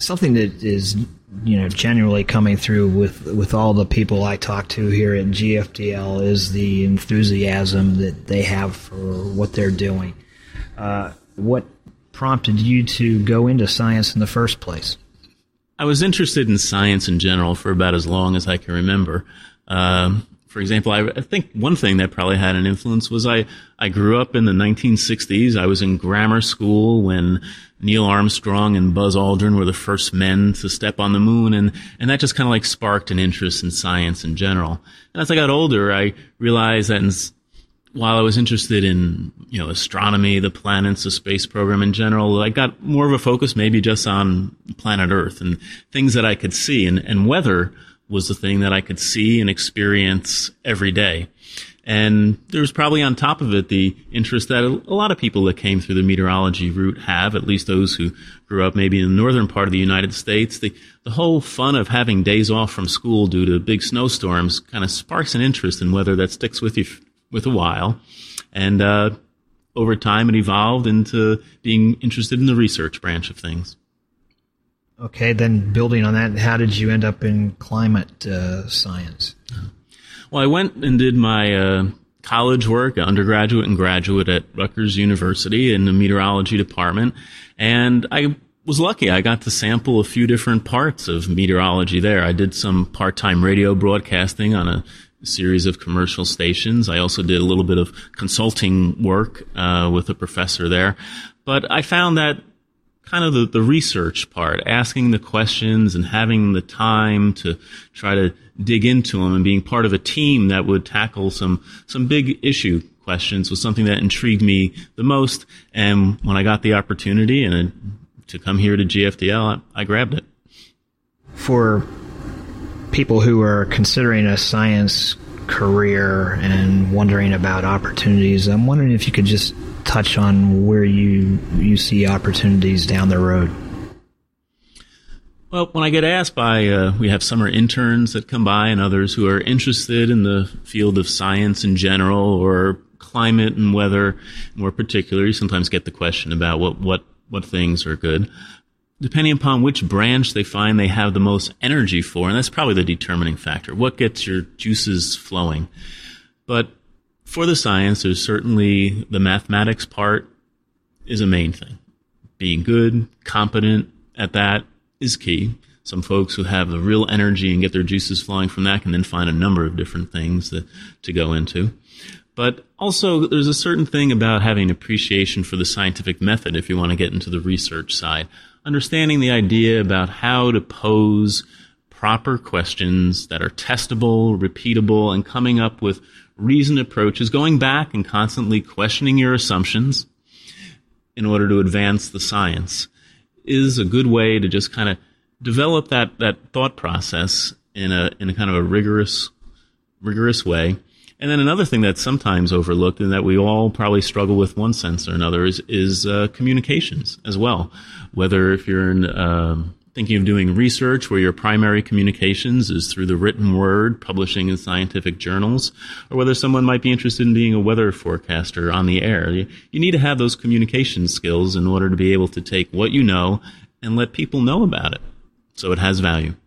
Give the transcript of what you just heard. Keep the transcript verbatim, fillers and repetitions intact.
something that is, you know, generally coming through with, with all the people I talk to here at G F D L is the enthusiasm that they have for what they're doing. Uh, what prompted you to go into science in the first place? I was interested in science in general for about as long as I can remember. Um, for example, I, I think one thing that probably had an influence was I, I grew up in the nineteen sixties. I was in grammar school when Neil Armstrong and Buzz Aldrin were the first men to step on the moon, and, and that just kind of like sparked an interest in science in general. And as I got older, I realized that in, while I was interested in, you know, astronomy, the planets, the space program in general, I got more of a focus maybe just on planet Earth and things that I could see, and, and weather was the thing that I could see and experience every day. And there was probably on top of it the interest that a lot of people that came through the meteorology route have, at least those who grew up maybe in the northern part of the United States. The, the whole fun of having days off from school due to big snowstorms kind of sparks an interest in weather that sticks with you f- with a while. And uh, over time it evolved into being interested in the research branch of things. Okay, then building on that, how did you end up in climate uh, science? Well, I went and did my uh, college work, undergraduate and graduate at Rutgers University in the meteorology department, and I was lucky. I got to sample a few different parts of meteorology there. I did some part-time radio broadcasting on a series of commercial stations. I also did a little bit of consulting work uh, with a professor there, but I found that kind of the, the research part, asking the questions and having the time to try to dig into them and being part of a team that would tackle some, some big issue questions was something that intrigued me the most. And when I got the opportunity and uh, to come here to G F D L, I, I grabbed it. For people who are considering a science career and wondering about opportunities, I'm wondering if you could just touch on where you you see opportunities down the road. Well, when I get asked by, uh, we have summer interns that come by and others who are interested in the field of science in general or climate and weather more particularly. You sometimes get the question about what, what, what things are good. Depending upon which branch they find they have the most energy for, and that's probably the determining factor. What gets your juices flowing? But for the science, there's certainly the mathematics part is a main thing. Being good, competent at that is key. Some folks who have the real energy and get their juices flowing from that can then find a number of different things that, to go into. But also, there's a certain thing about having appreciation for the scientific method if you want to get into the research side. Understanding the idea about how to pose proper questions that are testable, repeatable, and coming up with reasoned approaches, going back and constantly questioning your assumptions in order to advance the science is a good way to just kind of develop that, that thought process in a in a kind of a rigorous rigorous way. And then another thing that's sometimes overlooked and that we all probably struggle with one sense or another is, is uh, communications as well. Whether if you're in, uh, thinking of doing research where your primary communications is through the written word, publishing in scientific journals, or whether someone might be interested in being a weather forecaster on the air. You, you need to have those communication skills in order to be able to take what you know and let people know about it so it has value.